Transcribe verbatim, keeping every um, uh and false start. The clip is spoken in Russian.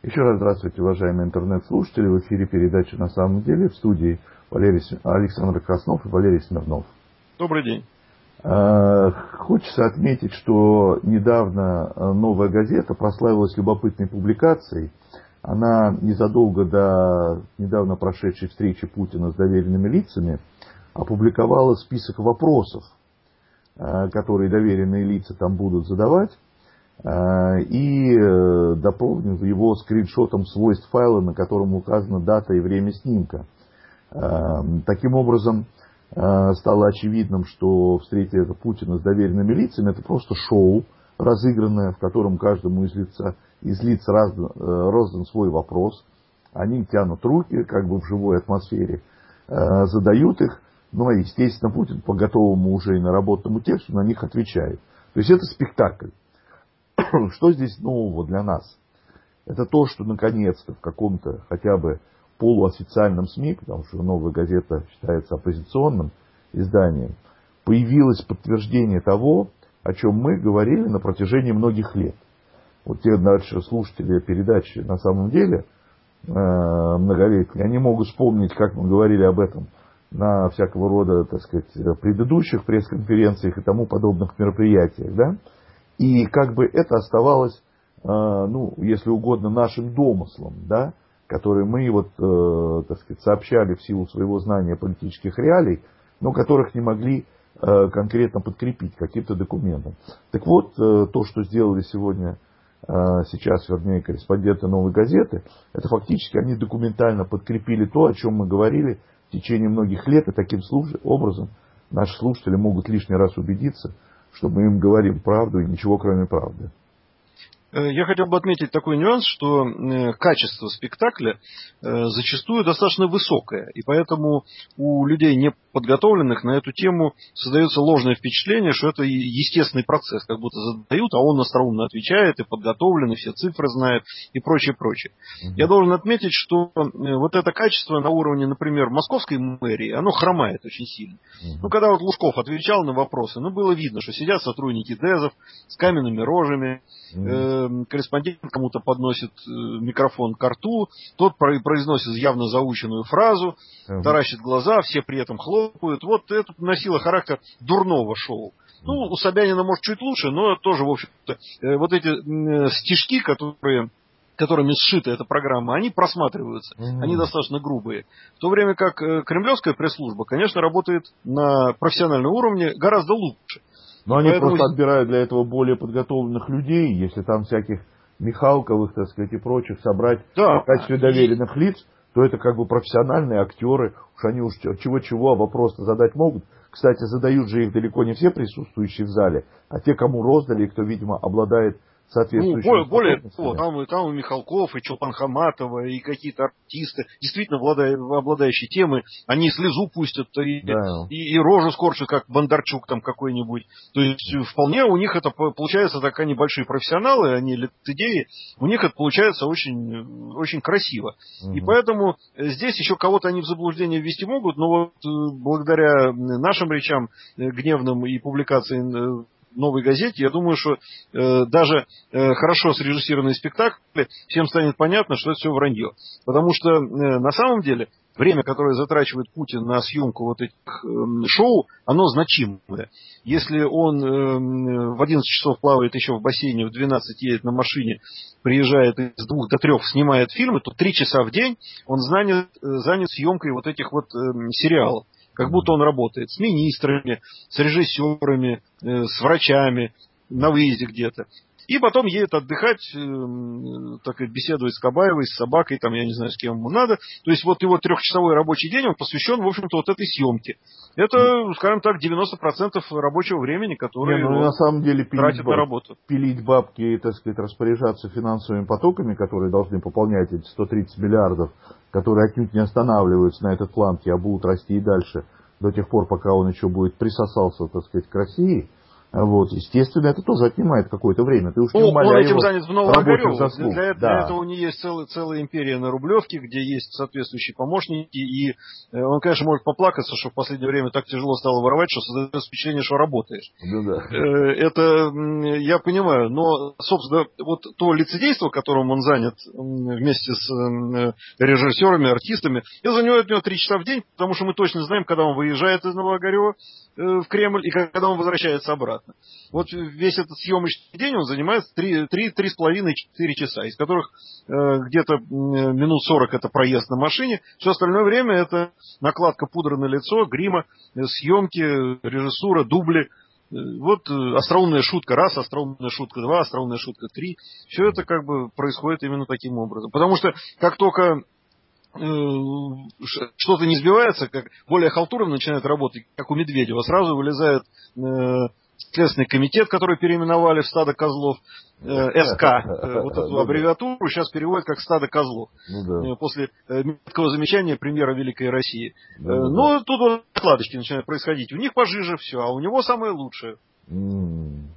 Еще раз здравствуйте, уважаемые интернет-слушатели. В эфире передача «На самом деле» в студии Валерий, Александр Краснов и Валерий Смирнов. Добрый день. Хочется отметить, что недавно «Новая газета» прославилась любопытной публикацией. Она незадолго до недавно прошедшей встречи Путина с доверенными лицами опубликовала список вопросов, которые доверенные лица там будут задавать, и дополнил его скриншотом свойств файла, на котором указана дата и время снимка. Таким образом, стало очевидным, что встреча Путина с доверенными лицами — это просто шоу, разыгранное, в котором каждому из, лица, из лиц раздан, роздан свой вопрос. Они тянут руки, как бы в живой атмосфере, задают их, ну, а, естественно, Путин по готовому уже и наработанному тексту на них отвечает. То есть это спектакль. Что здесь нового для нас? Это то, что наконец-то в каком-то хотя бы полуофициальном СМИ, потому что «Новая газета» считается оппозиционным изданием, появилось подтверждение того, о чем мы говорили на протяжении многих лет. Вот те дальше слушатели передачи «На самом деле» многолетние, они могут вспомнить, как мы говорили об этом на всякого рода, так сказать, предыдущих пресс-конференциях и тому подобных мероприятиях, да? И как бы это оставалось, ну, если угодно, нашим домыслом, да, который мы, вот, так сказать, сообщали в силу своего знания политических реалий, но которых не могли конкретно подкрепить каким-то документом. Так вот, то, что сделали сегодня, сейчас, вернее, корреспонденты «Новой газеты», это фактически они документально подкрепили то, о чем мы говорили в течение многих лет, и таким образом наши слушатели могут лишний раз убедиться, что мы им говорим правду и ничего кроме правды. Я хотел бы отметить такой нюанс, что качество спектакля зачастую достаточно высокое, и поэтому у людей неподготовленных на эту тему создается ложное впечатление, что это естественный процесс, как будто задают, а он остроумно отвечает, и подготовлен, и все цифры знает, и прочее, прочее. Угу. Я должен отметить, что вот это качество на уровне, например, московской мэрии, оно хромает очень сильно. Угу. Ну, когда вот Лужков отвечал на вопросы, ну, было видно, что сидят сотрудники ДЭЗов с каменными рожами, угу. Корреспондент кому-то подносит микрофон к рту, тот произносит явно заученную фразу, uh-huh. таращит глаза, все при этом хлопают. Вот это носило характер дурного шоу. Uh-huh. Ну, у Собянина, может, чуть лучше, но тоже, в общем-то, вот эти стишки, которые, которыми сшита эта программа, они просматриваются, uh-huh. они достаточно грубые. В то время как кремлевская пресс-служба, конечно, работает на профессиональном уровне гораздо лучше. Но они Поэтому... просто отбирают для этого более подготовленных людей, если там всяких Михалковых, так сказать, и прочих собрать да. в качестве доверенных лиц, то это как бы профессиональные актеры, уж они уж чего-чего, а вопросы задать могут. Кстати, задают же их далеко не все присутствующие в зале, а те, кому роздали, и кто, видимо, обладает соответствующими... Ну, более, более того, там, там и Михалков, и Чулпан Хаматова, и какие-то артисты, действительно обладающие темой, они слезу пустят, и, да. и, и рожу скорчат, как Бондарчук там какой-нибудь. То есть, вполне у них это получается, так они большие профессионалы, они лицедеи, у них это получается очень, очень красиво. Угу. И поэтому здесь еще кого-то они в заблуждение ввести могут, но вот благодаря нашим речам гневным и публикациям «Новой газете», я думаю, что э, даже э, хорошо срежиссированные спектакли, всем станет понятно, что это все вранье. Потому что э, на самом деле время, которое затрачивает Путин на съемку вот этих э, шоу, оно значимое. Если он э, в одиннадцать часов плавает еще в бассейне, в двенадцать едет на машине, приезжает из двух до трех, снимает фильмы, то три часа в день он занят, занят съемкой вот этих вот э, сериалов. Как будто он работает с министрами, с режиссерами, э, с врачами, на выезде где-то. И потом едет отдыхать, э, так и беседует с Кабаевой, с собакой, там, я не знаю, с кем ему надо. То есть вот его трехчасовой рабочий день, он посвящен, в общем-то, вот этой съемке. Это, скажем так, девяносто процентов рабочего времени, которое не, ну, на самом деле тратит баб... на работу. Пилить бабки и, так сказать, распоряжаться финансовыми потоками, которые должны пополнять эти сто тридцать миллиардов, которые отнюдь не останавливаются на этот фланге, а будут расти и дальше, до тех пор, пока он еще будет присосался, так сказать, к России, Вот, естественно, это тоже отнимает какое-то время. Ты уж не ну, умаляй он этим его занят в Новоогарево. заслуг. Для, Да. для этого у него есть целая, целая империя на Рублевке, где есть соответствующие помощники. И он, конечно, может поплакаться, что в последнее время так тяжело стало воровать, что создается впечатление, что работаешь. Ну, да. Это я понимаю. Но, собственно, вот то лицедейство, которым он занят вместе с режиссерами, артистами, это занимает у него три часа в день, потому что мы точно знаем, когда он выезжает из Новоогарева в Кремль и когда он возвращается обратно. Вот весь этот съемочный день он занимает три с половиной-четыре часа, из которых э, где-то минут сорок это проезд на машине, все остальное время это накладка пудры на лицо, грима, съемки, режиссура, дубли. Вот остроумная шутка раз, остроумная шутка два, остроумная шутка три. Все это как бы происходит именно таким образом. Потому что как только что-то не сбивается, как более халтурно начинает работать, как у Медведева, сразу вылезает э, Следственный комитет, который переименовали в стадо козлов, э, СК, э, вот эту аббревиатуру сейчас переводят как стадо козлов. Ну, да. После э, меткого замечания премьера Великой России. Ну, э, но да. Тут вот накладочки начинают происходить. У них пожиже все, а у него самое лучшее. Mm.